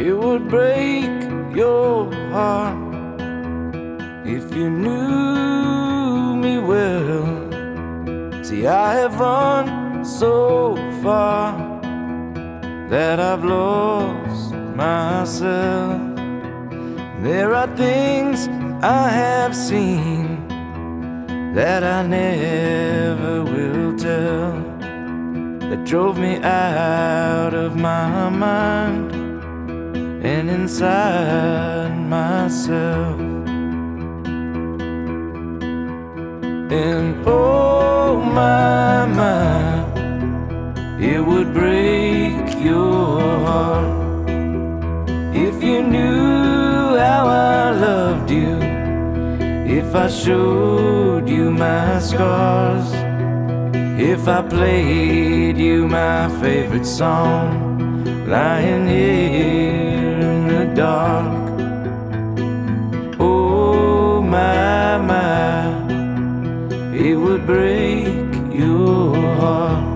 It would break your heart if you knew me well. See, I have run so far that I've lost myself. There are things I have seen that I never will tell, that drove me out of my mind and inside myself. And oh my, it would break your heart if you knew how I loved you, if I showed you my scars, if I played you my favorite song, lying here in the dark. Oh my, it would break your heart.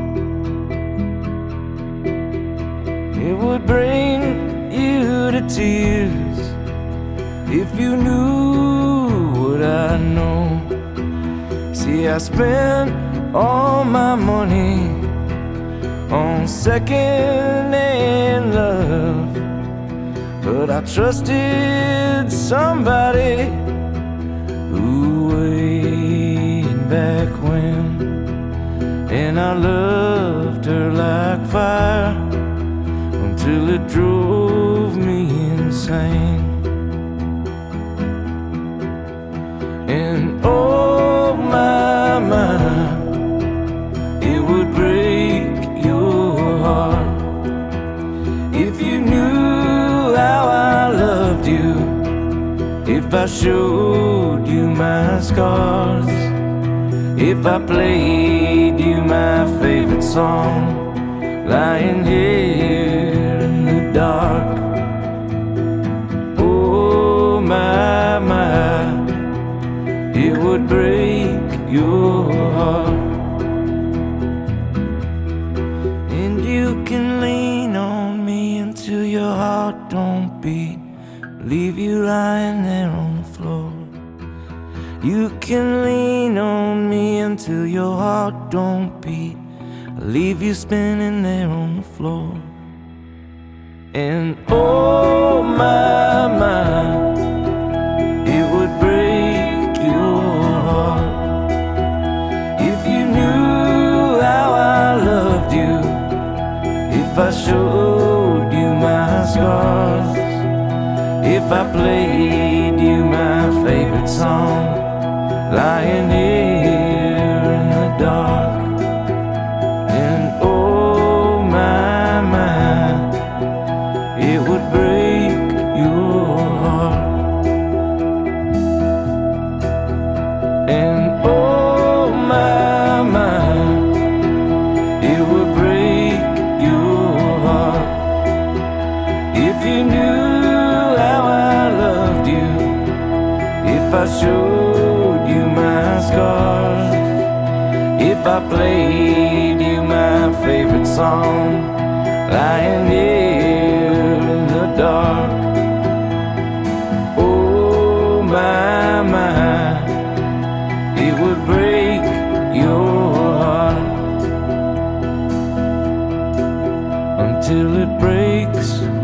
It would bring you to tears if you knew what I know. See, I spent all my money on second-hand love, but I trusted somebody who way back when, and I loved her like fire until it drove me insane. And oh my, it would break your heart if you knew how I loved you, if I showed you my scars, if I played you my favorite song, lying here in the dark. Oh my, it would break your heart. And you can lean on me until your heart don't beat, leave you lying there on the floor. You can lean on me until your heart don't beat, leave you spinning there on the floor. And oh my, it would break your heart if you knew how I loved you, if I showed you my scars, if I played you my favorite song, lying here in the dark. And oh my, it would break your heart. And oh my, it would break your heart if you knew how I loved you, if I showed you my scars, if I played you my favorite song, lying here in the dark. Oh my, it would break your heart until it breaks